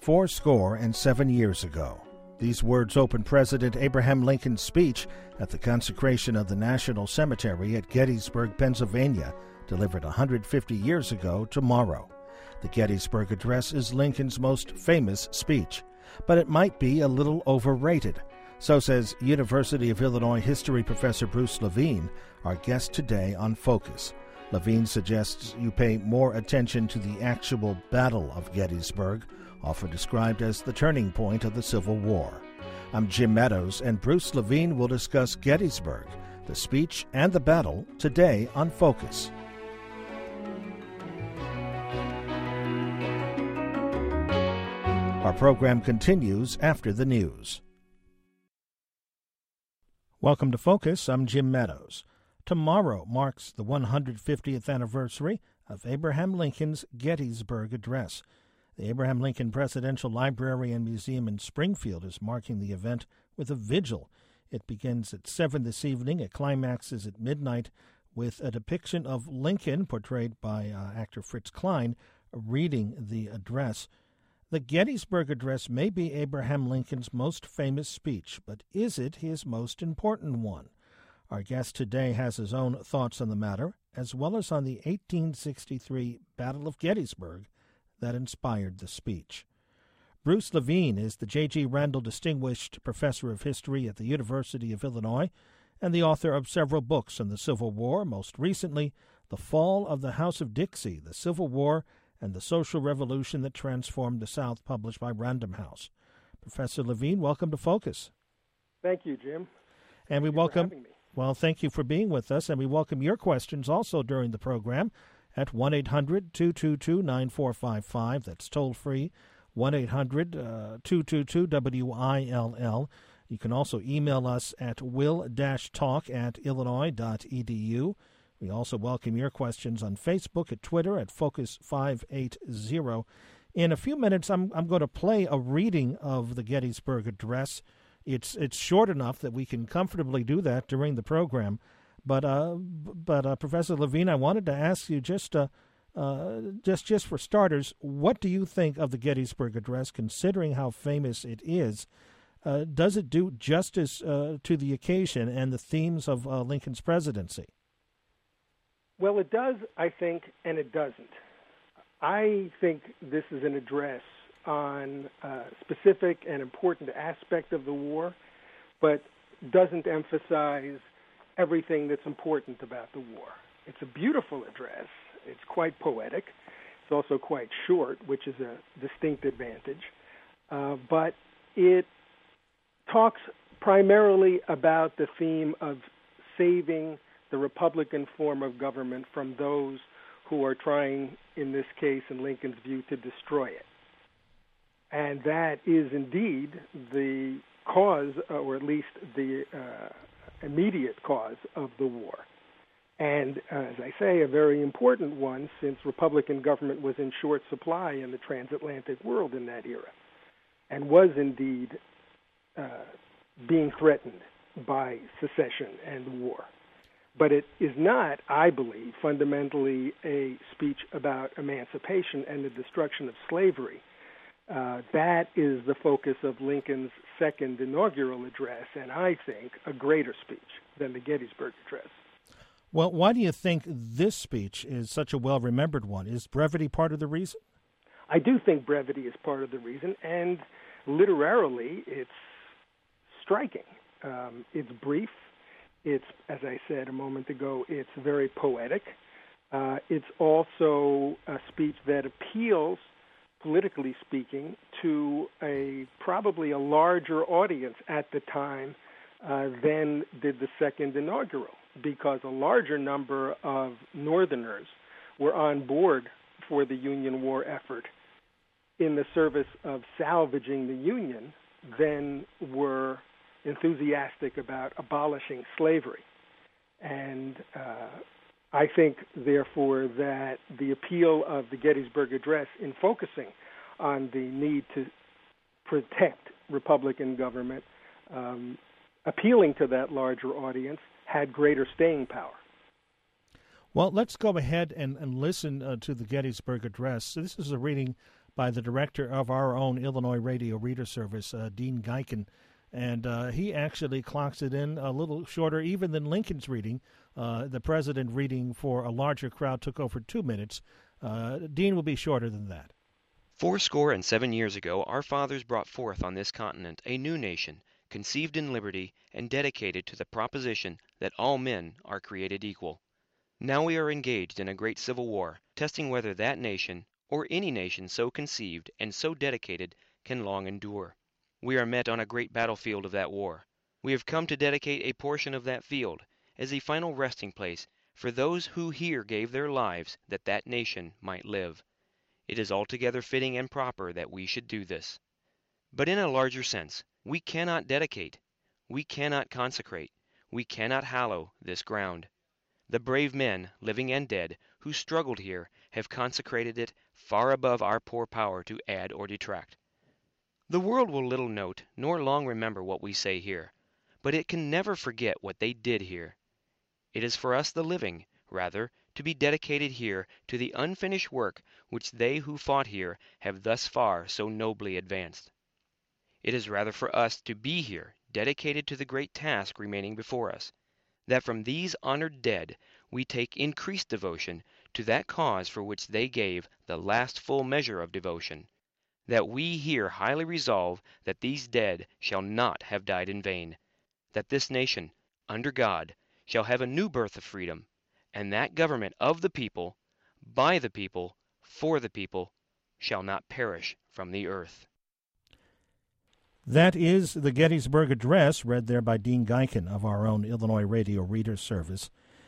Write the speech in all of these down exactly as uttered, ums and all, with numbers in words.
Four score and seven years ago. These words opened President Abraham Lincoln's speech at the consecration of the National Cemetery at Gettysburg, Pennsylvania, delivered one hundred fifty years ago tomorrow. The Gettysburg Address is Lincoln's most famous speech, but it might be a little overrated. So says University of Illinois history professor Bruce Levine, our guest today on Focus. Levine suggests you pay more attention to the actual Battle of Gettysburg, often described as the turning point of the Civil War. I'm Jim Meadows, and Bruce Levine will discuss Gettysburg, the speech, and the battle today on Focus. Our program continues after the news. Welcome to Focus. I'm Jim Meadows. Tomorrow marks the one hundred fiftieth anniversary of Abraham Lincoln's Gettysburg Address. The Abraham Lincoln Presidential Library and Museum in Springfield is marking the event with a vigil. It begins at seven this evening. It climaxes at midnight with a depiction of Lincoln, portrayed by uh, actor Fritz Klein, reading the address. The Gettysburg Address may be Abraham Lincoln's most famous speech, but is it his most important one? Our guest today has his own thoughts on the matter, as well as on the eighteen sixty-three Battle of Gettysburg that inspired the speech. Bruce Levine is the J G. Randall Distinguished Professor of History at the University of Illinois and the author of several books on the Civil War, most recently, The Fall of the House of Dixie, The Civil War, and the Social Revolution that Transformed the South, published by Random House. Professor Levine, welcome to Focus. Thank you, Jim. And we Thank welcome, you for having me. Well, thank you for being with us, and we welcome your questions also during the program at one eight hundred two two two nine four five five. That's toll free, one eight hundred two two two W I L L. You can also email us at will-talk at illinois dot e d u. We also welcome your questions on Facebook, at Twitter, at Focus five eighty. In a few minutes, I'm I'm going to play a reading of the Gettysburg Address. It's it's short enough that we can comfortably do that during the program. But uh, but uh, Professor Levine, I wanted to ask you just uh, uh, just just for starters, what do you think of the Gettysburg Address, considering how famous it is? Uh, does it do justice uh, to the occasion and the themes of uh, Lincoln's presidency? Well, it does, I think, and it doesn't. I think this is an address on a specific and important aspect of the war, but doesn't emphasize everything that's important about the war. It's a beautiful address. It's quite poetic. It's also quite short, which is a distinct advantage. Uh, but it talks primarily about the theme of saving the Republican form of government from those who are trying, in this case, in Lincoln's view, to destroy it. And that is indeed the cause, or at least the uh, immediate cause of the war. And, uh, as I say, a very important one, since Republican government was in short supply in the transatlantic world in that era, and was indeed uh, being threatened by secession and war. But it is not, I believe, fundamentally a speech about emancipation and the destruction of slavery. Uh, that is the focus of Lincoln's second inaugural address, and I think a greater speech than the Gettysburg Address. Well, why do you think this speech is such a well-remembered one? Is brevity part of the reason? I do think brevity is part of the reason, and literarily it's striking. Um, it's brief. It's, as I said a moment ago, it's very poetic. Uh, it's also a speech that appeals, politically speaking, to a probably a larger audience at the time uh, than did the second inaugural, because a larger number of Northerners were on board for the Union war effort in the service of salvaging the Union than were enthusiastic about abolishing slavery. And uh, I think, therefore, that the appeal of the Gettysburg Address in focusing on the need to protect Republican government, um, appealing to that larger audience, had greater staying power. Well, let's go ahead and, and listen uh, to the Gettysburg Address. So this is a reading by the director of our own Illinois Radio Reader Service, uh, Dean Geiken. And uh, he actually clocks it in a little shorter even than Lincoln's reading. Uh, the president reading for a larger crowd took over two minutes. Uh, Dean will be shorter than that. Fourscore and seven years ago, our fathers brought forth on this continent a new nation, conceived in liberty and dedicated to the proposition that all men are created equal. Now we are engaged in a great civil war, testing whether that nation, or any nation so conceived and so dedicated, can long endure. We are met on a great battlefield of that war. We have come to dedicate a portion of that field as a final resting place for those who here gave their lives that that nation might live. It is altogether fitting and proper that we should do this. But in a larger sense, we cannot dedicate, we cannot consecrate, we cannot hallow this ground. The brave men, living and dead, who struggled here have consecrated it far above our poor power to add or detract. The world will little note nor long remember what we say here, but it can never forget what they did here. It is for us the living, rather, to be dedicated here to the unfinished work which they who fought here have thus far so nobly advanced. It is rather for us to be here, dedicated to the great task remaining before us, that from these honored dead we take increased devotion to that cause for which they gave the last full measure of devotion, that we here highly resolve that these dead shall not have died in vain, that this nation, under God, shall have a new birth of freedom, and that government of the people, by the people, for the people, shall not perish from the earth. That is the Gettysburg Address, read there by Dean Geiken of our own Illinois Radio Reader Service.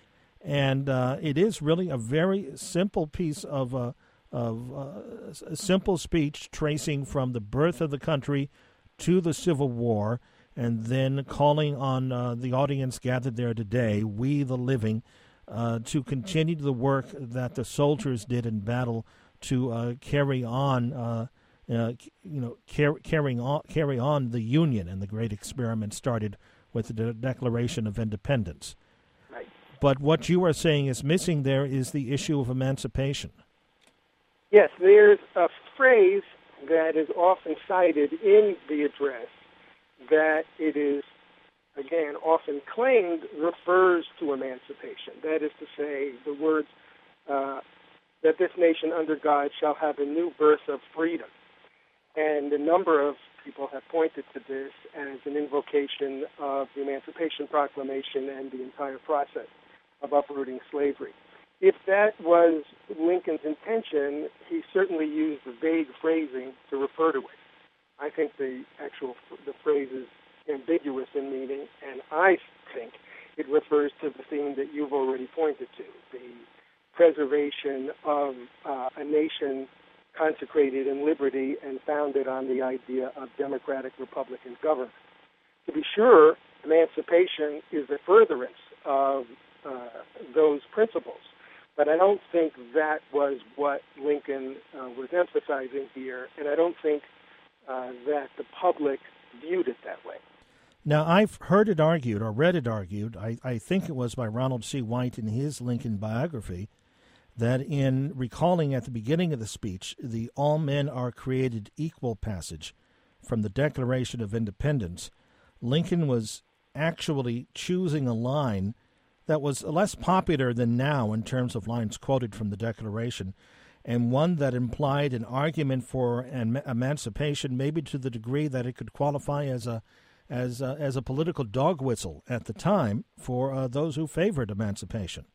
And uh, it is really a very simple piece of uh, of uh, a simple speech tracing from the birth of the country to the Civil War, and then calling on uh, the audience gathered there today, we the living, uh, to continue the work that the soldiers did in battle to uh, carry on, uh, uh, you know, car- carrying on, carry on the Union and the great experiment started with the De- Declaration of Independence. Right. But what you are saying is missing there is the issue of emancipation. Yes, there's a phrase that is often cited in the address that it is, again, often claimed refers to emancipation. That is to say, the words uh, that this nation under God shall have a new birth of freedom. And a number of people have pointed to this as an invocation of the Emancipation Proclamation and the entire process of uprooting slavery. If that was Lincoln's intention, he certainly used the vague phrasing to refer to it. I think the actual the phrase is ambiguous in meaning, and I think it refers to the theme that you've already pointed to, the preservation of uh, a nation consecrated in liberty and founded on the idea of democratic republican government. To be sure, emancipation is the furtherance of uh, those principles. But I don't think that was what Lincoln uh, was emphasizing here, and I don't think uh, that the public viewed it that way. Now, I've heard it argued, or read it argued, I, I think it was by Ronald C. White in his Lincoln biography, that in recalling at the beginning of the speech the all men are created equal passage from the Declaration of Independence, Lincoln was actually choosing a line that was less popular than now in terms of lines quoted from the Declaration, and one that implied an argument for an emancipation, maybe to the degree that it could qualify as a as a, as a political dog whistle at the time for uh, those who favored emancipation.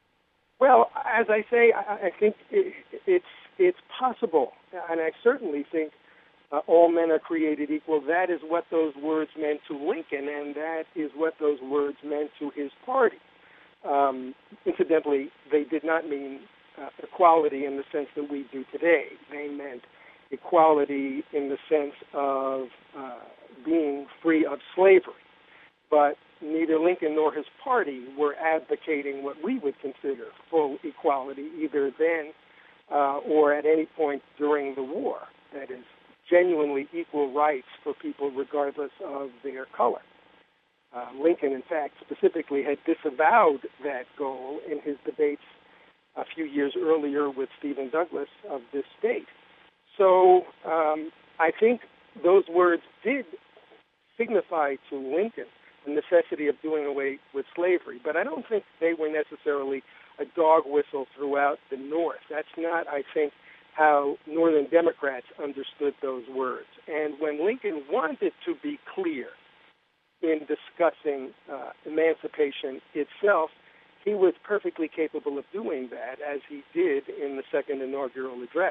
Well, as I say, I, I think it, it's it's possible, and I certainly think uh, all men are created equal. That is what those words meant to Lincoln, and that is what those words meant to his party. Um, incidentally, they did not mean uh, equality in the sense that we do today. They meant equality in the sense of uh, being free of slavery. But neither Lincoln nor his party were advocating what we would consider full equality, either then uh, or at any point during the war. That is, genuinely equal rights for people regardless of their color. Uh, Lincoln, in fact, specifically had disavowed that goal in his debates a few years earlier with Stephen Douglas of this state. So um, I think those words did signify to Lincoln the necessity of doing away with slavery, but I don't think they were necessarily a dog whistle throughout the North. That's not, I think, how Northern Democrats understood those words. And when Lincoln wanted to be clear in discussing uh, emancipation itself, he was perfectly capable of doing that, as he did in the second inaugural address.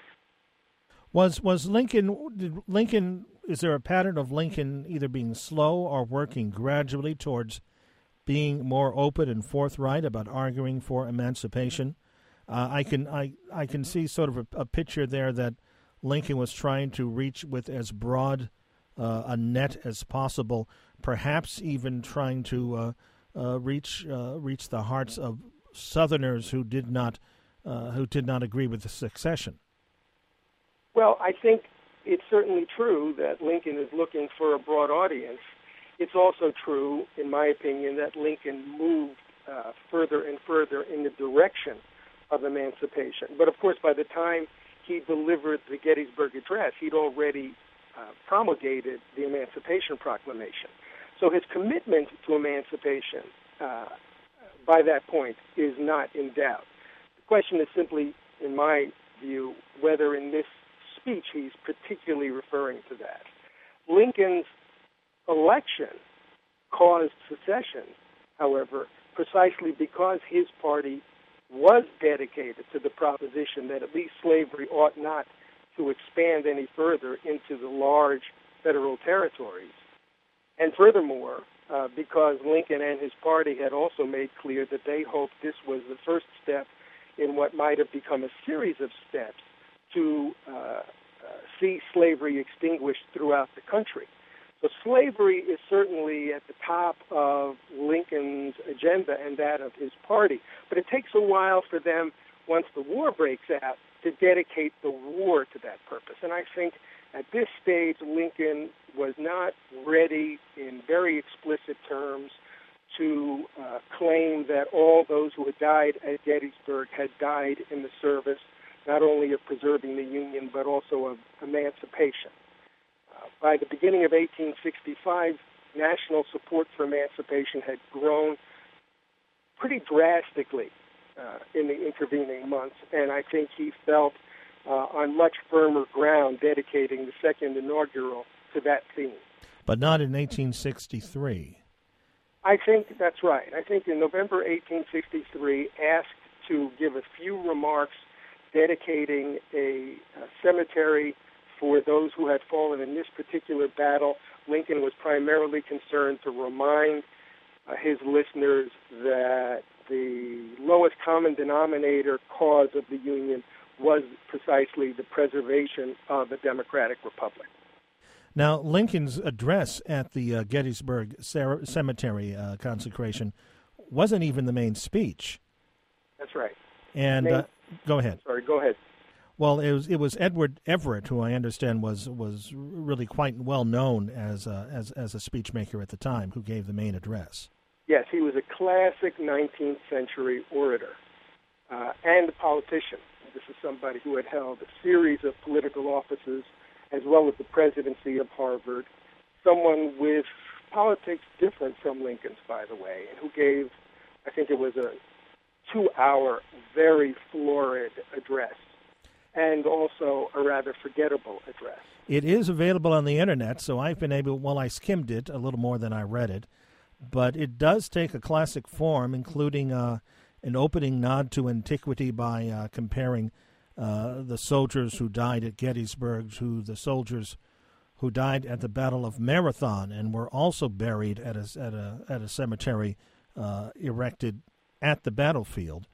Was was Lincoln, did Lincoln, is there a pattern of Lincoln either being slow or working gradually towards being more open and forthright about arguing for emancipation? Uh, I can I, I can see sort of a, a picture there that Lincoln was trying to reach with as broad uh, a net as possible, perhaps even trying to uh, uh, reach uh, reach the hearts of Southerners who did not uh, who did not agree with the secession. Well, I think it's certainly true that Lincoln is looking for a broad audience. It's also true, in my opinion, that Lincoln moved uh, further and further in the direction of emancipation. But, of course, by the time he delivered the Gettysburg Address, he'd already uh, promulgated the Emancipation Proclamation. So his commitment to emancipation uh, by that point is not in doubt. The question is simply, in my view, whether in this speech he's particularly referring to that. Lincoln's election caused secession, however, precisely because his party was dedicated to the proposition that at least slavery ought not to expand any further into the large federal territories. And furthermore, uh, because Lincoln and his party had also made clear that they hoped this was the first step in what might have become a series of steps to uh, uh, see slavery extinguished throughout the country. So slavery is certainly at the top of Lincoln's agenda and that of his party. But it takes a while for them, once the war breaks out, to dedicate the war to that purpose. And I think at this stage, Lincoln was not ready in very explicit terms to uh, claim that all those who had died at Gettysburg had died in the service not only of preserving the Union, but also of emancipation. Uh, by the beginning of eighteen sixty-five, national support for emancipation had grown pretty drastically uh, in the intervening months, and I think he felt uh, on much firmer ground dedicating the second inaugural to that theme. But not in eighteen sixty-three. I think that's right. I think in November eighteen sixty-three, asked to give a few remarks dedicating a, a cemetery for those who had fallen in this particular battle, Lincoln was primarily concerned to remind uh, his listeners that the lowest common denominator cause of the Union was precisely the preservation of a democratic republic. Now, Lincoln's address at the uh, Gettysburg Cer- Cemetery uh, consecration wasn't even the main speech. That's right. And main, uh, go ahead. Sorry, go ahead. Well, it was it was Edward Everett, who I understand was was really quite well known as a, as as a speechmaker at the time, who gave the main address. Yes, he was a classic nineteenth century orator uh, and a politician. This is somebody who had held a series of political offices, as well as the presidency of Harvard, someone with politics different from Lincoln's, by the way, and who gave, I think it was a two-hour, very florid address, and also a rather forgettable address. It is available on the Internet, so I've been able, well, I skimmed it a little more than I read it, but it does take a classic form, including uh, an opening nod to antiquity by uh, comparing uh, the soldiers who died at Gettysburg to the soldiers who died at the Battle of Marathon and were also buried at a, at a, at a cemetery uh, erected at the battlefield.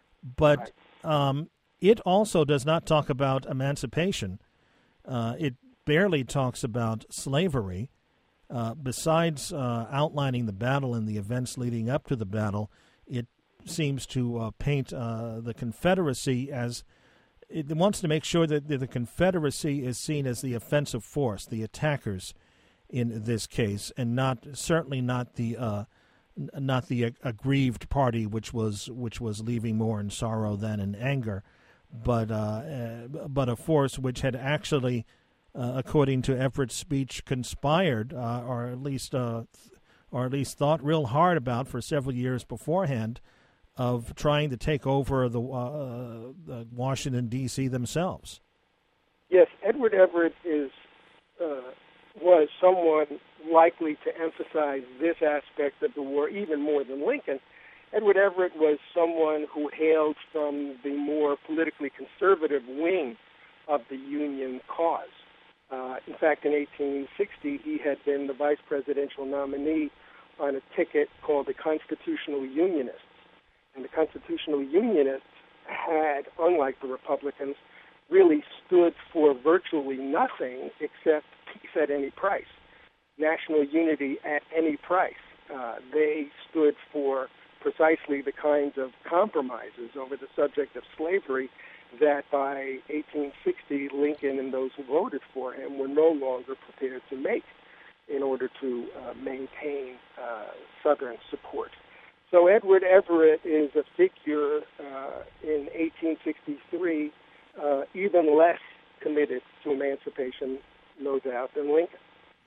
But um, it also does not talk about emancipation. Uh, it barely talks about slavery. Uh, besides uh, outlining the battle and the events leading up to the battle, it seems to uh, paint uh, the Confederacy as it wants to make sure that the Confederacy is seen as the offensive force, the attackers in this case, and not certainly not the uh, not the aggrieved party, which was which was leaving more in sorrow than in anger. but uh, uh, but a force which had actually, uh, according to Everett's speech, conspired, uh, or at least uh, or at least thought real hard about for several years beforehand, of trying to take over the, uh, the Washington D C themselves. Yes, Edward Everett is uh, was someone likely to emphasize this aspect of the war even more than Lincoln. Edward Everett was someone who hailed from the more politically conservative wing of the Union cause. Uh, in fact, in eighteen sixty, he had been the vice presidential nominee on a ticket called the Constitutional Unionists. And the Constitutional Unionists had, unlike the Republicans, really stood for virtually nothing except peace at any price, national unity at any price. Uh, they stood for precisely the kinds of compromises over the subject of slavery that by eighteen sixty, Lincoln and those who voted for him were no longer prepared to make in order to uh, maintain uh, Southern support. So Edward Everett is a figure uh, in eighteen sixty-three uh, even less committed to emancipation, no doubt, than Lincoln.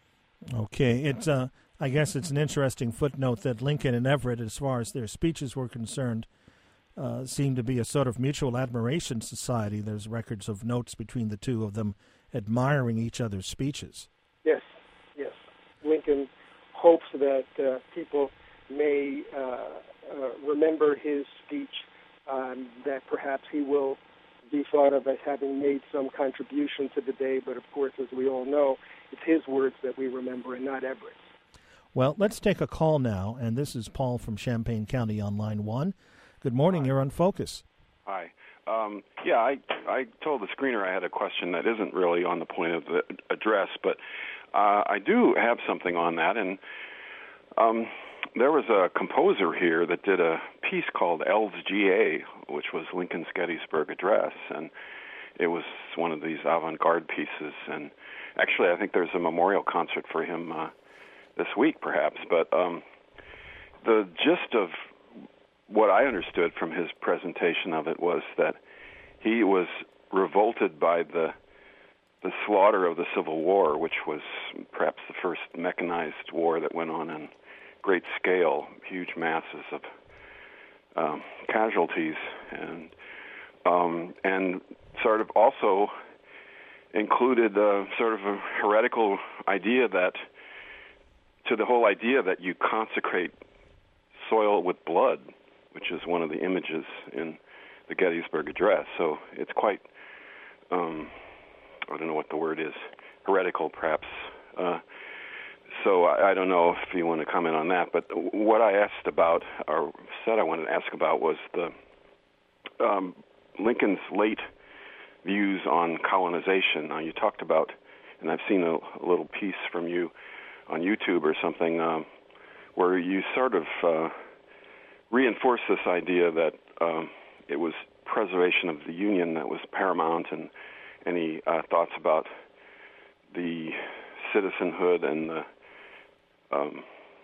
Okay, it's uh, I guess it's an interesting footnote that Lincoln and Everett, as far as their speeches were concerned, uh, seemed to be a sort of mutual admiration society. There's records of notes between the two of them admiring each other's speeches. Yes, yes. Lincoln hopes that uh, people may uh, uh, remember his speech, um, that perhaps he will be thought of as having made some contribution to the day, but of course, as we all know, it's his words that we remember and not Everett's. Well, let's take a call now, and this is Paul from Champaign County on line one. Good morning, Hi. You're on Focus. Hi. Um, yeah, I I told the screener I had a question that isn't really on the point of the address, but uh, I do have something on that, and um, there was a composer here that did a piece called Elves G A, which was Lincoln's Gettysburg Address, and it was one of these avant-garde pieces, and actually I think there's a memorial concert for him uh, this week, perhaps, but um, the gist of what I understood from his presentation of it was that he was revolted by the the slaughter of the Civil War, which was perhaps the first mechanized war that went on in great scale, huge masses of um, casualties, and um, and sort of also included a sort of a heretical idea that to the whole idea that you consecrate soil with blood, which is one of the images in the Gettysburg Address. So it's quite, um, I don't know what the word is, heretical perhaps. Uh, so I, I don't know if you want to comment on that. But what I asked about, or said I wanted to ask about, was the um, Lincoln's late views on colonization. Now you talked about, and I've seen a, a little piece from you on YouTube or something, um, where you sort of uh, reinforce this idea that um, it was preservation of the Union that was paramount, and any uh, thoughts about the citizenhood and the um,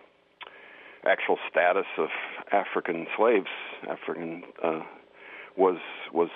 actual status of African slaves, African uh, was was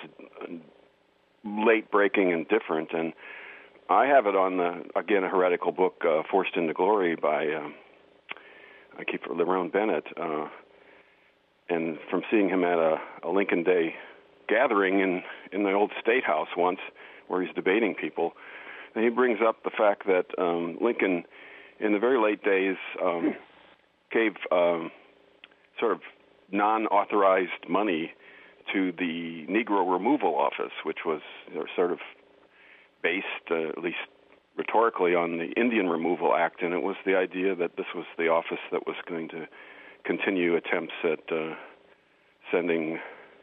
late breaking and different. And I have it on the again a heretical book, uh, Forced into Glory by um, I keep Lerone Bennett. Uh, And from seeing him at a, a Lincoln Day gathering in, in the old State House once, where he's debating people, and he brings up the fact that um, Lincoln, in the very late days, um, gave um, sort of non-authorized money to the Negro Removal Office, which was you know, sort of based, uh, at least rhetorically, on the Indian Removal Act, and it was the idea that this was the office that was going to continue attempts at uh, sending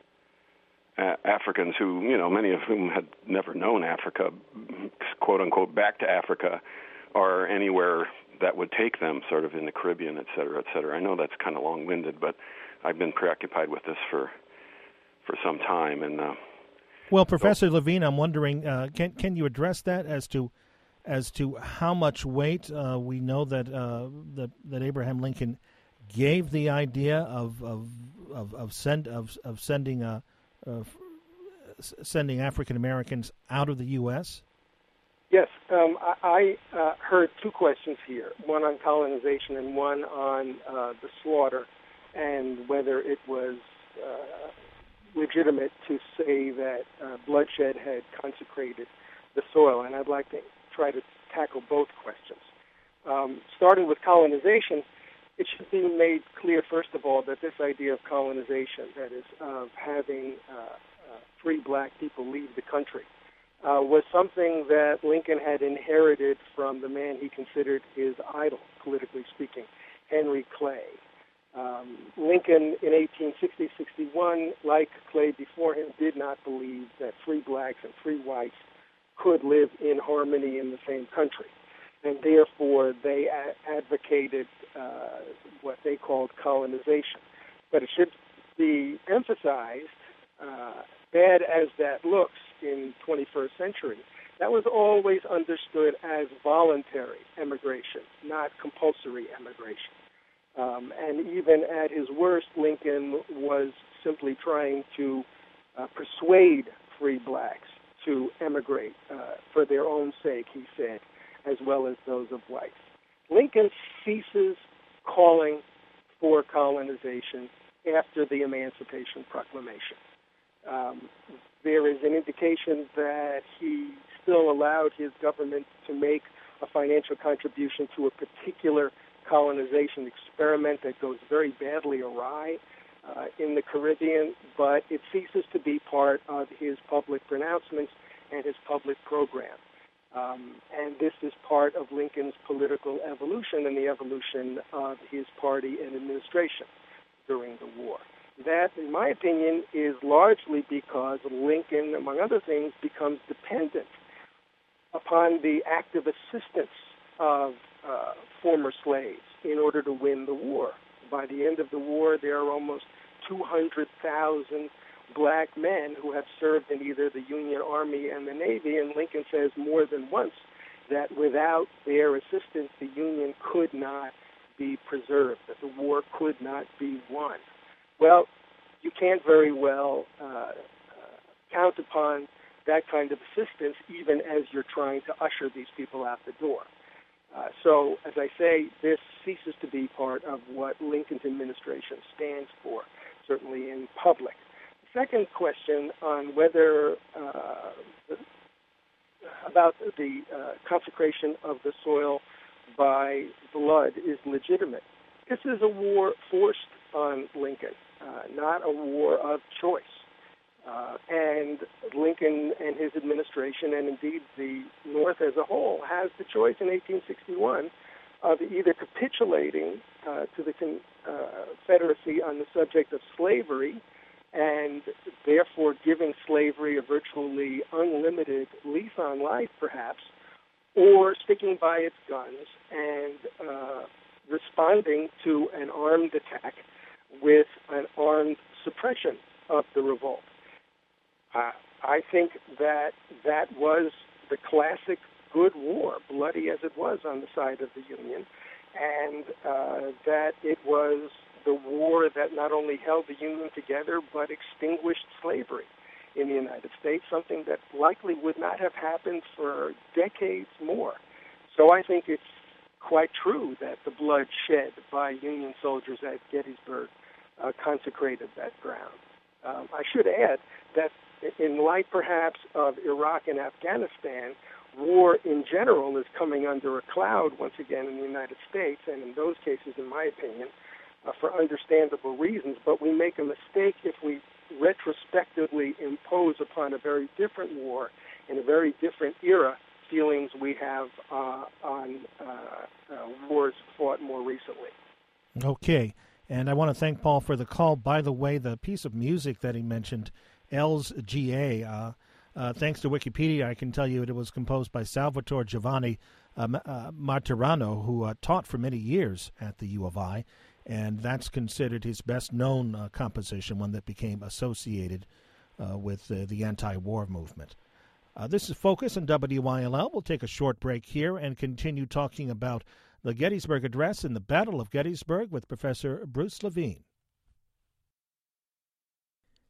a- Africans who, you know, many of whom had never known Africa, quote unquote, back to Africa or anywhere that would take them, sort of in the Caribbean, et cetera, et cetera. I know that's kind of long-winded, but I've been preoccupied with this for for some time. And uh, well, Professor so, Levine, I'm wondering, uh, can can you address that as to as to how much weight uh, we know that uh, that that Abraham Lincoln gave the idea of of of, of send of of sending a, a s- sending African Americans out of the U S? Yes, um, I, I uh, heard two questions here, one on colonization and one on uh, the slaughter and whether it was uh, legitimate to say that uh, bloodshed had consecrated the soil. And I'd like to try to tackle both questions. Um, starting with colonization, it should be made clear, first of all, that this idea of colonization, that is, of having uh, uh, free black people leave the country, Uh, was something that Lincoln had inherited from the man he considered his idol, politically speaking, Henry Clay. Um, Lincoln in eighteen sixty to sixty-one, like Clay before him, did not believe that free blacks and free whites could live in harmony in the same country. And therefore, they a- advocated uh, what they called colonization. But it should be emphasized, uh, bad as that looks in twenty-first century, that was always understood as voluntary emigration, not compulsory emigration. Um, and even at his worst, Lincoln was simply trying to uh, persuade free blacks to emigrate uh, for their own sake, he said, as well as those of whites. Lincoln ceases calling for colonization after the Emancipation Proclamation. Um, there is an indication that he still allowed his government to make a financial contribution to a particular colonization experiment that goes very badly awry uh, in the Caribbean, but it ceases to be part of his public pronouncements and his public program. Um, and this is part of Lincoln's political evolution and the evolution of his party and administration during the war. That, in my opinion, is largely because Lincoln, among other things, becomes dependent upon the active assistance of uh, former slaves in order to win the war. By the end of the war, there are almost two hundred thousand black men who have served in either the Union Army and the Navy, and Lincoln says more than once that without their assistance, the Union could not be preserved, that the war could not be won. Well, you can't very well uh, uh, count upon that kind of assistance even as you're trying to usher these people out the door. Uh, so, as I say, this ceases to be part of what Lincoln's administration stands for, certainly in public. The second question on whether uh, about the uh, consecration of the soil by blood is legitimate. This is a war forced on Lincoln, uh, not a war of choice. Uh, and Lincoln and his administration, and indeed the North as a whole, has the choice in eighteen sixty-one of either capitulating uh, to the Confederacy on the subject of slavery and therefore giving slavery a virtually unlimited lease on life, perhaps, or sticking by its guns and uh, responding to an armed attack with an armed suppression of the revolt. Uh, I think that that was the classic good war, bloody as it was on the side of the Union, and uh, that it was the war that not only held the Union together but extinguished slavery in the United States, something that likely would not have happened for decades more. So I think it's quite true that the blood shed by Union soldiers at Gettysburg uh, consecrated that ground. Um, I should add that in light perhaps of Iraq and Afghanistan, war in general is coming under a cloud once again in the United States, and in those cases, in my opinion, uh, for understandable reasons. But we make a mistake if we retrospectively impose upon a very different war in a very different era feelings we have uh, on uh, uh, wars fought more recently. Okay. And I want to thank Paul for the call. By the way, the piece of music that he mentioned, L's G A, uh, uh, thanks to Wikipedia, I can tell you it was composed by Salvatore Giovanni uh, uh, Martirano, who uh, taught for many years at the U of I, and that's considered his best-known uh, composition, one that became associated uh, with uh, the anti-war movement. Uh, this is Focus on W I L L. We'll take a short break here and continue talking about the Gettysburg Address and the Battle of Gettysburg with Professor Bruce Levine.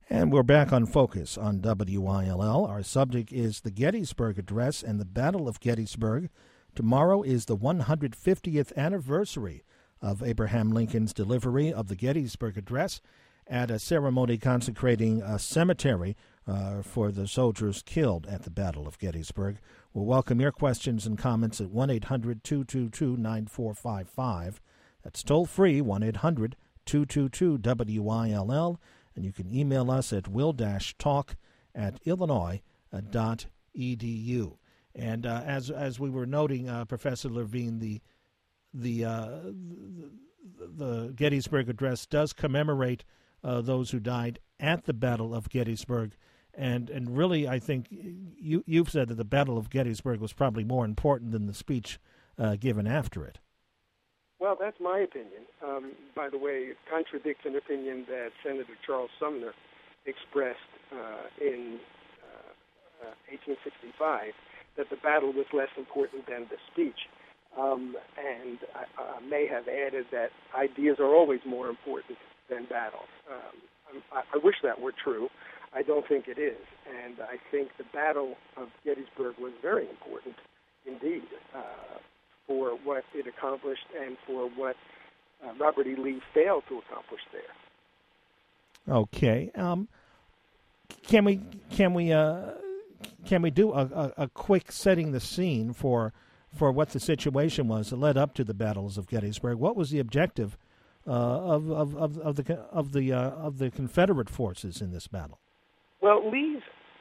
And we're back on Focus on W I L L. Our subject is the Gettysburg Address and the Battle of Gettysburg. Tomorrow is the one hundred fiftieth anniversary of Abraham Lincoln's delivery of the Gettysburg Address at a ceremony consecrating a cemetery uh, for the soldiers killed at the Battle of Gettysburg. We'll welcome your questions and comments at one eight hundred two two two nine four five five. That's toll-free, one eight hundred two two two W I L L. And you can email us at will-talk at illinois dot e d u. And uh, as as we were noting, uh, Professor Levine, the the, uh, the the Gettysburg Address does commemorate uh, those who died at the Battle of Gettysburg, and and really, I think you you've said that the Battle of Gettysburg was probably more important than the speech uh, given after it. Well, that's my opinion. Um, by the way, it contradicts an opinion that Senator Charles Sumner expressed uh, in uh, uh, eighteen sixty-five, that the battle was less important than the speech. Um, and I, I may have added that ideas are always more important than battles. Um, I, I wish that were true. I don't think it is. And I think the Battle of Gettysburg was very important indeed. Uh, for what it accomplished and for what uh, Robert E. Lee failed to accomplish there. Okay. Um, can we can we uh, can we do a, a, a quick setting the scene for for what the situation was that led up to the battles of Gettysburg? What was the objective uh, of, of of of the of the uh, of the Confederate forces in this battle? Well, Lee's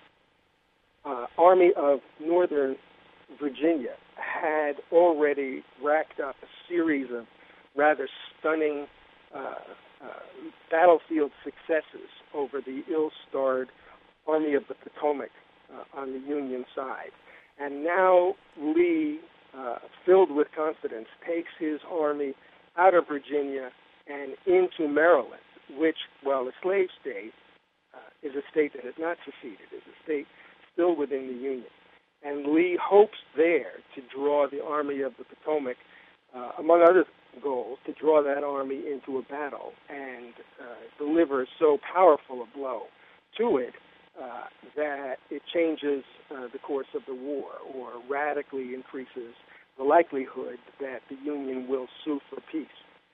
uh, Army of Northern Virginia had already racked up a series of rather stunning uh, uh, battlefield successes over the ill-starred Army of the Potomac uh, on the Union side. And now Lee, uh, filled with confidence, takes his army out of Virginia and into Maryland, which, while a slave state, uh, is a state that has not seceded, is a state still within the Union. And Lee hopes there to draw the Army of the Potomac, uh, among other goals, to draw that army into a battle and uh, deliver so powerful a blow to it uh, that it changes uh, the course of the war or radically increases the likelihood that the Union will sue for peace.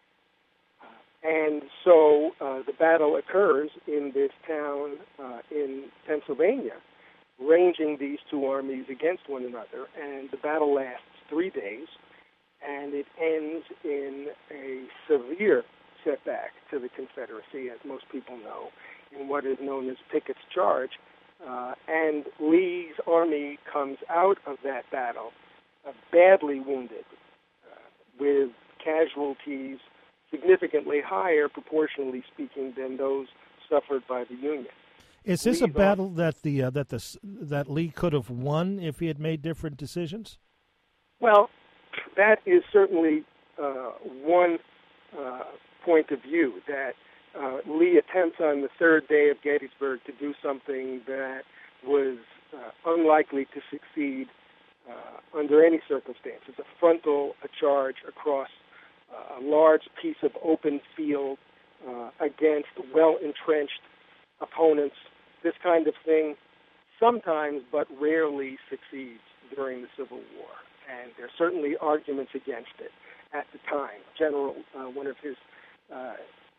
Uh, and so uh, the battle occurs in this town uh, in Pennsylvania, ranging these two armies against one another, and the battle lasts three days, and it ends in a severe setback to the Confederacy, as most people know, in what is known as Pickett's Charge, uh, and Lee's army comes out of that battle uh, badly wounded, uh, with casualties significantly higher, proportionally speaking, than those suffered by the Union. Is this a battle that the uh, that the that Lee could have won if he had made different decisions? Well, that is certainly uh, one uh, point of view. That uh, Lee attempts on the third day of Gettysburg to do something that was uh, unlikely to succeed uh, under any circumstances. A frontal a charge across uh, a large piece of open field uh, against well-entrenched opponents. This kind of thing sometimes but rarely succeeds during the Civil War, and there are certainly arguments against it at the time. General, uh, one of his uh, uh,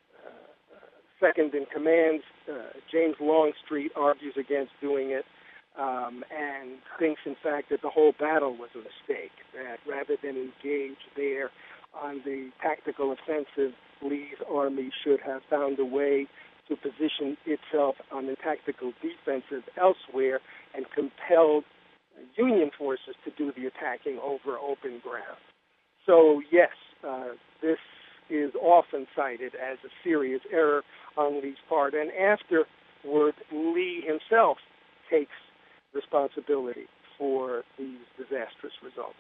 second-in-commands, uh, James Longstreet, argues against doing it um, and thinks, in fact, that the whole battle was a mistake, that rather than engage there on the tactical offensive, Lee's army should have found a way to position itself on the tactical defensive elsewhere and compelled Union forces to do the attacking over open ground. So, yes, uh, this is often cited as a serious error on Lee's part, and afterward, Lee himself takes responsibility for these disastrous results.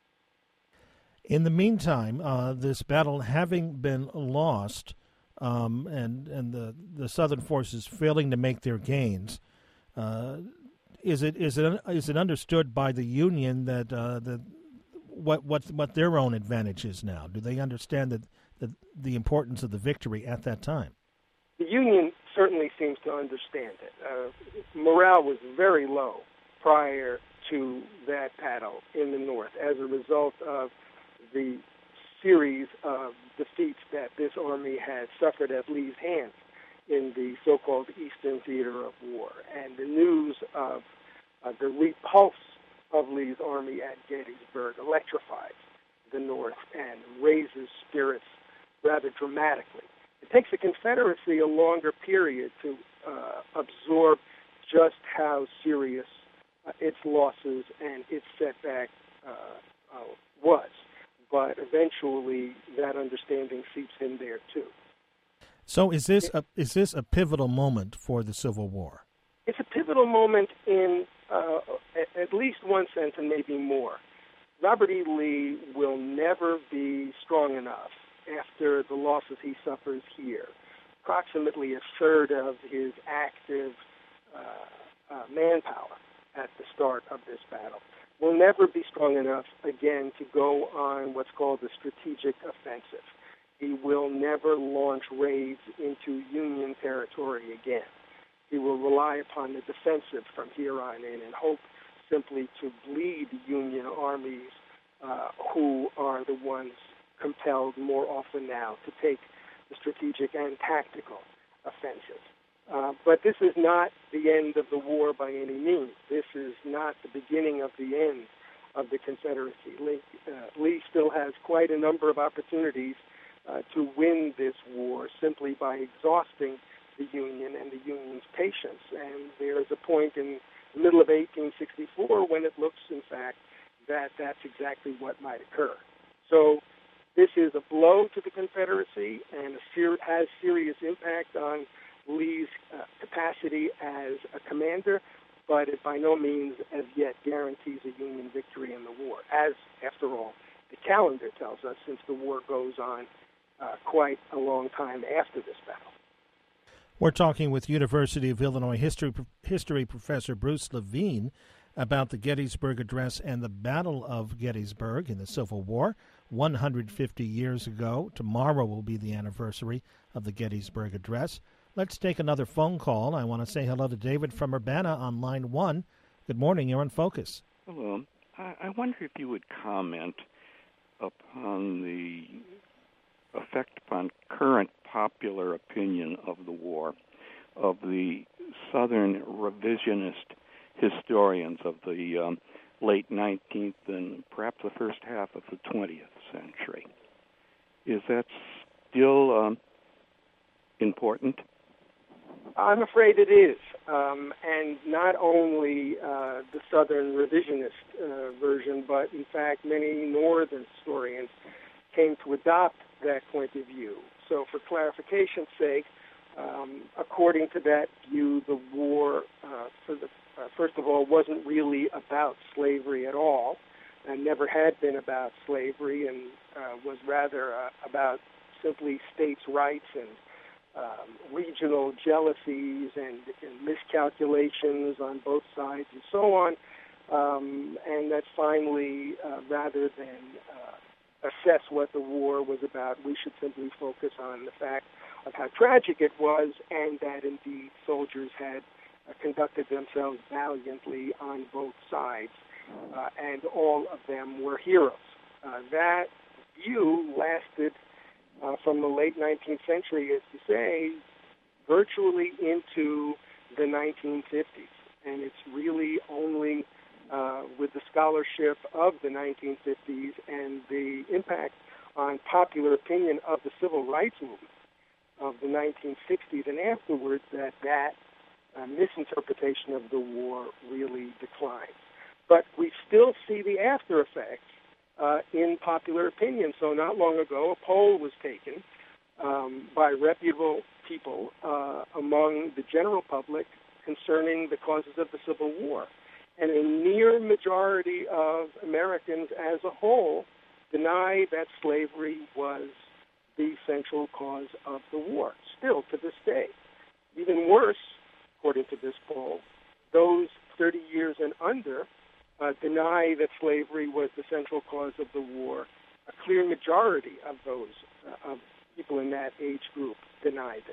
In the meantime, uh, this battle having been lost, Um, and and the, the Southern forces failing to make their gains, uh, is it is it is it understood by the Union that uh, the what what what their own advantage is now? Do they understand that, that the importance of the victory at that time? The Union certainly seems to understand it. Uh, morale was very low prior to that battle in the North as a result of the series of defeats that this army had suffered at Lee's hands in the so-called Eastern Theater of War. And the news of uh, the repulse of Lee's army at Gettysburg electrifies the North and raises spirits rather dramatically. It takes the Confederacy a longer period to uh, absorb just how serious uh, its losses and its setback uh, uh, was. But eventually that understanding seeps in there too. So is this a, is this a pivotal moment for the Civil War? It's a pivotal moment in uh, at least one sense and maybe more. Robert E. Lee will never be strong enough after the losses he suffers here. Approximately a third of his active uh, uh, manpower at the start of this battle will never be strong enough again to go on what's called a strategic offensive. He will never launch raids into Union territory again. He will rely upon the defensive from here on in and hope simply to bleed Union armies uh, who are the ones compelled more often now to take the strategic and tactical offensive. Uh, but this is not the end of the war by any means. This is not the beginning of the end of the Confederacy. Lee, uh, Lee still has quite a number of opportunities uh, to win this war simply by exhausting the Union and the Union's patience. And there is a point in the middle of eighteen sixty-four when it looks, in fact, that that's exactly what might occur. So this is a blow to the Confederacy and a ser- has serious impact on Lee's uh, capacity as a commander, but it by no means as yet guarantees a Union victory in the war, as, after all, the calendar tells us, since the war goes on uh, quite a long time after this battle. We're talking with University of Illinois history, history professor Bruce Levine about the Gettysburg Address and the Battle of Gettysburg in the Civil War one hundred fifty years ago. Tomorrow will be the anniversary of the Gettysburg Address. Let's take another phone call. I want to say hello to David from Urbana on line one. Good morning. You're on Focus. Hello. I, I wonder if you would comment upon the effect upon current popular opinion of the war of the Southern revisionist historians of the um, late nineteenth and perhaps the first half of the twentieth century. Is that still um, important? I'm afraid it is, um, and not only uh, the Southern revisionist uh, version, but in fact many Northern historians came to adopt that point of view. So for clarification's sake, um, according to that view, the war, uh, for the, uh, first of all, wasn't really about slavery at all, and never had been about slavery, and uh, was rather uh, about simply states' rights and Um, regional jealousies and, and miscalculations on both sides and so on, um, and that finally, uh, rather than uh, assess what the war was about, we should simply focus on the fact of how tragic it was and that indeed soldiers had uh, conducted themselves valiantly on both sides, uh, and all of them were heroes. Uh, that view lasted Uh, from the late nineteenth century, as you say, virtually into the nineteen fifties. And it's really only uh, with the scholarship of the nineteen fifties and the impact on popular opinion of the civil rights movement of the nineteen sixties and afterwards that that uh, misinterpretation of the war really declines. But we still see the after effects Uh, in popular opinion. So not long ago, a poll was taken um, by reputable people uh, among the general public concerning the causes of the Civil War. And a near majority of Americans as a whole deny that slavery was the central cause of the war, still to this day. Even worse, according to this poll, those thirty years and under Uh, deny that slavery was the central cause of the war. A clear majority of those uh, of people in that age group deny this.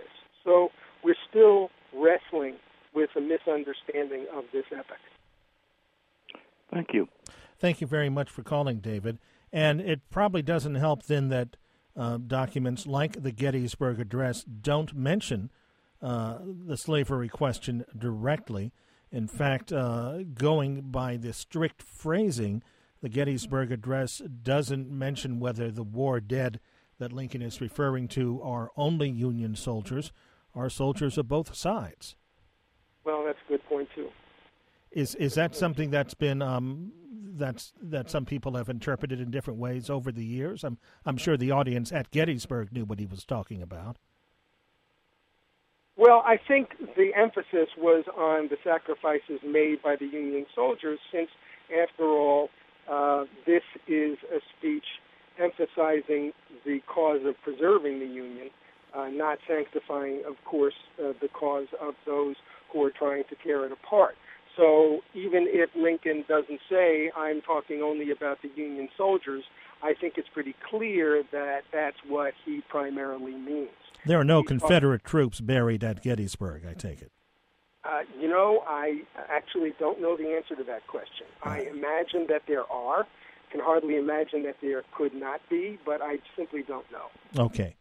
So we're still wrestling with a misunderstanding of this epic. Thank you. Thank you very much for calling, David. And it probably doesn't help then that uh, documents like the Gettysburg Address don't mention uh, the slavery question directly. In fact, uh, going by the strict phrasing, the Gettysburg Address doesn't mention whether the war dead that Lincoln is referring to are only Union soldiers or soldiers of both sides. Well, that's a good point, too. Is is that something that's been um, that's that some people have interpreted in different ways over the years? I'm I'm sure the audience at Gettysburg knew what he was talking about. Well, I think the emphasis was on the sacrifices made by the Union soldiers, since, after all, uh, this is a speech emphasizing the cause of preserving the Union, uh, not sanctifying, of course, uh, the cause of those who are trying to tear it apart. So even if Lincoln doesn't say, I'm talking only about the Union soldiers, I think it's pretty clear that that's what he primarily means. There are no He's Confederate talking, troops buried at Gettysburg, I take it. Uh, you know, I actually don't know the answer to that question. Right. I imagine that there are. Can hardly imagine that there could not be, but I simply don't know. Okay.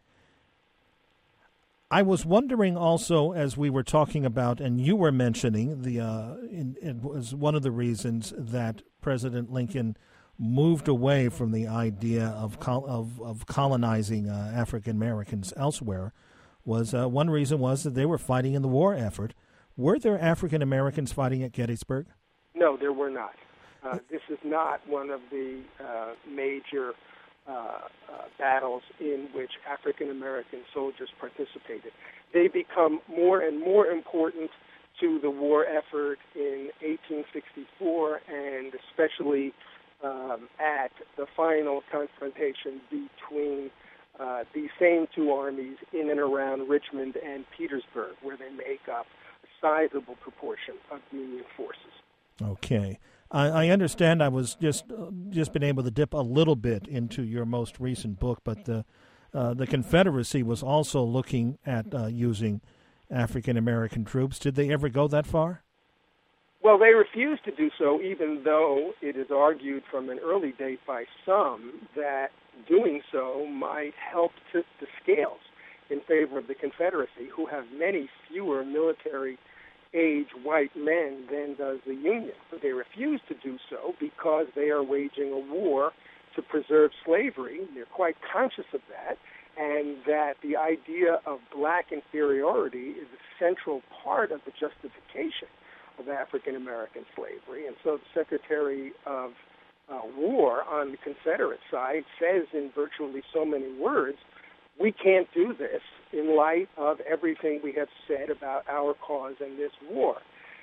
I was wondering also, as we were talking about, and you were mentioning, the uh, in, it was one of the reasons that President Lincoln moved away from the idea of col- of, of colonizing uh, African Americans elsewhere. Was uh, one reason was that they were fighting in the war effort. Were there African Americans fighting at Gettysburg? No, there were not. Uh, this is not one of the uh, major uh, uh, battles in which African American soldiers participated. They become more and more important to the war effort in eighteen sixty-four, and especially um, at the final confrontation between uh, these same two armies in and around Richmond and Petersburg, where they make up a sizable proportion of Union forces. Okay. I, I understand I was just uh, just been able to dip a little bit into your most recent book, but the, uh, the Confederacy was also looking at uh, using African-American troops. Did they ever go that far? Well, they refused to do so, even though it is argued from an early date by some that doing so might help tip the scales in favor of the Confederacy, who have many fewer military age white men than does the Union. But they refuse to do so because they are waging a war to preserve slavery. They're quite conscious of that, and that the idea of black inferiority is a central part of the justification of African American slavery. And so the Secretary of uh, War on the Confederate side says in virtually so many words, we can't do this in light of everything we have said about our cause in this war.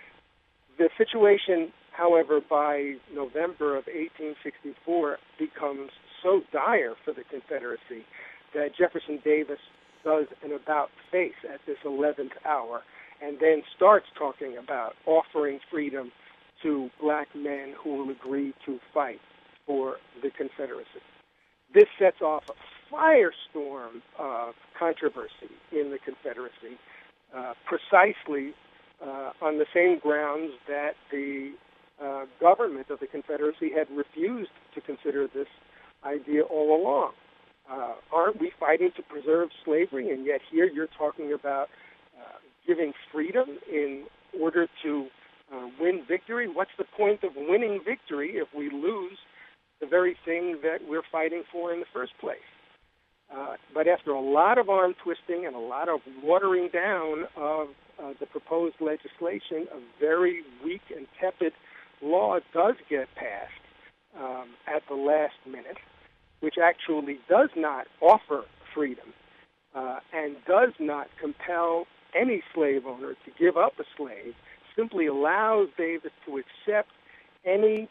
The situation, however, by November of eighteen sixty-four becomes so dire for the Confederacy that Jefferson Davis does an about-face at this eleventh hour and then starts talking about offering freedom to black men who will agree to fight for the Confederacy. This sets off a firestorm of controversy in the Confederacy, uh, precisely uh, on the same grounds that the uh, government of the Confederacy had refused to consider this idea all along. Uh, aren't we fighting to preserve slavery, and yet here you're talking about uh, giving freedom in order to uh, win victory? What's the point of winning victory if we lose the very thing that we're fighting for in the first place? Uh, but after a lot of arm twisting and a lot of watering down of uh, the proposed legislation, a very weak and tepid law does get passed um, at the last minute, which actually does not offer freedom uh, and does not compel any slave owner to give up a slave, simply allows Davis to accept any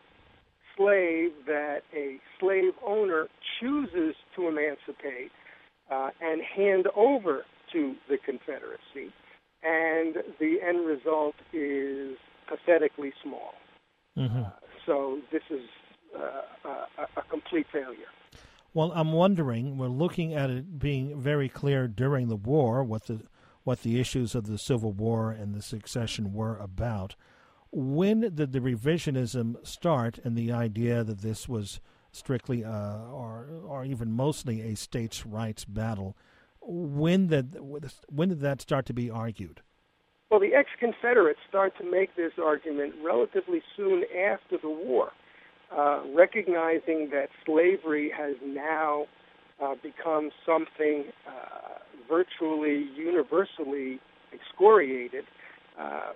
slave that a slave owner chooses to emancipate uh, and hand over to the Confederacy. And the end result is pathetically small. Mm-hmm. Uh, so this is uh, a, a complete failure. Well, I'm wondering, we're looking at it being very clear during the war what the what the issues of the Civil War and the succession were about. When did the revisionism start and the idea that this was strictly uh, or or even mostly a states' rights battle? When did, when did that start to be argued? Well, the ex-Confederates start to make this argument relatively soon after the war, uh, recognizing that slavery has now uh, become something uh, virtually universally excoriated. Uh,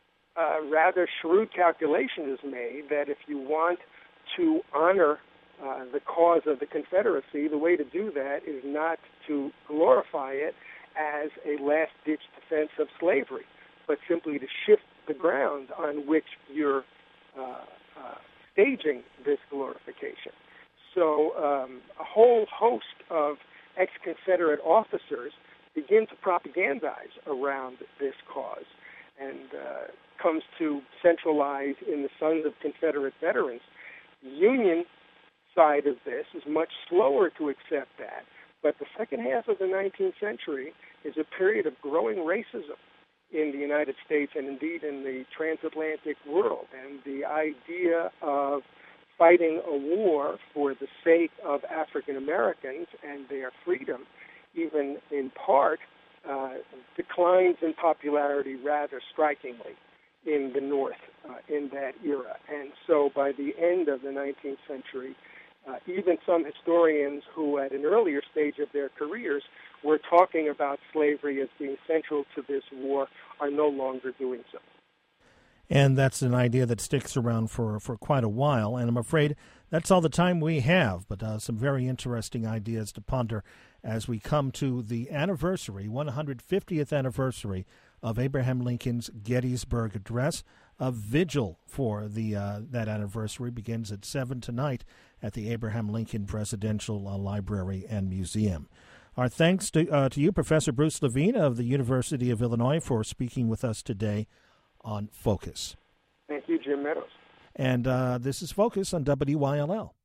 a rather shrewd calculation is made that if you want to honor uh, the cause of the Confederacy, the way to do that is not to glorify it as a last-ditch defense of slavery, but simply to shift the ground on which you're uh, uh, staging this glorification. So um, a whole host of ex-Confederate officers begin to propagandize around this cause and uh, comes to centralize in the Sons of Confederate Veterans. The Union side of this is much slower to accept that, but the second half of the nineteenth century is a period of growing racism in the United States and indeed in the transatlantic world. And the idea of fighting a war for the sake of African Americans and their freedom, even in part, uh, declines in popularity rather strikingly in the North uh, in that era. And so by the end of the nineteenth century, uh, even some historians who at an earlier stage of their careers were talking about slavery as being central to this war are no longer doing so. And that's an idea that sticks around for, for quite a while, and I'm afraid that's all the time we have, but uh, some very interesting ideas to ponder as we come to the anniversary, one hundred fiftieth anniversary of Abraham Lincoln's Gettysburg Address. A vigil for the uh, that anniversary begins at seven tonight at the Abraham Lincoln Presidential uh, Library and Museum. Our thanks to, uh, to you, Professor Bruce Levine of the University of Illinois, for speaking with us today on Focus. Thank you, Jim Meadows. And uh, this is Focus on W Y L L.